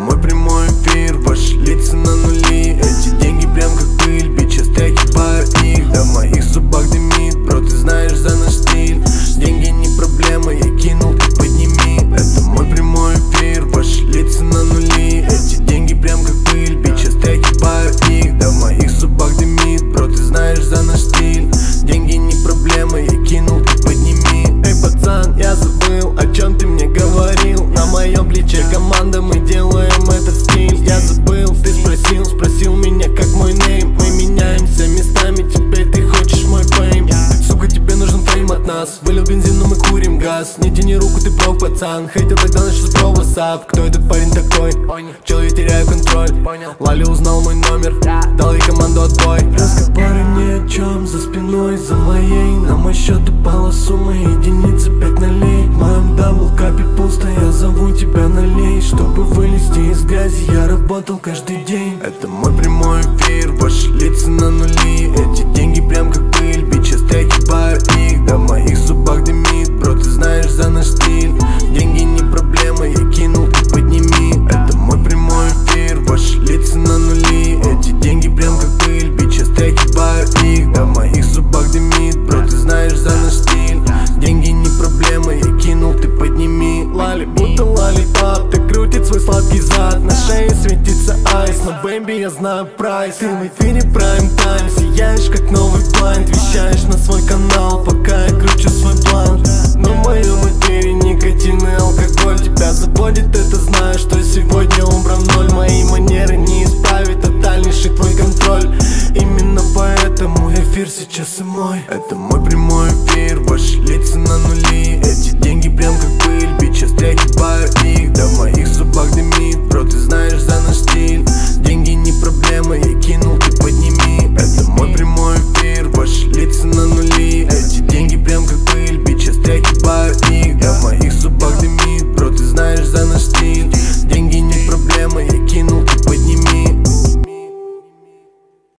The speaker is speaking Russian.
мой прямой эфир, ваши лица на нули. Эти деньги прям как пыль, бичи, стряхиваю их. Да в моих зубах дымит, бро, ты знаешь за наш стиль. Деньги не проблема, я кинул, ты подними. Это мой прямой эфир, ваши лица на нули. Эти деньги прям как пыль, бичи, стряхиваю их. Да в моих зубах дымит, бро, ты знаешь за наш стиль. Деньги не проблема, я кинул, ты подними. Эй, пацан, я забыл, о чем ты мне говорил. На моем плече команда, мы делаем этот стиль. Я забыл, ты спросил меня, как мой нейм. Мы меняемся местами, теперь ты хочешь мой фейм. Сука, тебе нужен фейм от нас. Вылил бензин, но мы курим газ. Не тяни руку, ты прав, пацан. Хейтил тогда начал про ватсап. Кто этот парень такой? Чел, я теряю контроль. Лали узнал мой номер, дал ей команду отбой. Разговоры ни о чем за спиной, за моей. На мой счет упала сумма, единицы 5 нулей. В моем даблкапе пусто, я зову тебя налей. Чтобы вылезти из грязи, я работал каждый день. Это мой прямой эфир, ваши лица на нули. Эти деньги прям как пыль, бичи, стряхиваю их. Да в моих зубах дымит, бро, ты знаешь за наш стиль. Деньги не проблема, я кинул, ты подними. Это мой прямой эфир, ваши лица на нули. Эти деньги прям как пыль, бичи, стряхиваю их. Да в моих зубах дымит, бро, ты знаешь за наш стиль. Деньги не проблема, я кинул, ты подними. Лали, будто лалипап, ты крутит свой сладкий зад. На шее светится айс, но бэйби, я знаю прайс. Ты в эфире прайм тайм, сияешь как новый блайнд. Вещаешь на свой канал, пока я кручу свой блант. Но в моем эфире никотин и алкоголь. Тебя заводит, это знаю, что сегодня убран ноль. Мои манеры не исправить, тотальнейший твой контроль. Именно поэтому эфир сейчас и мой. Это мой прямой эфир, ваши лица на нули.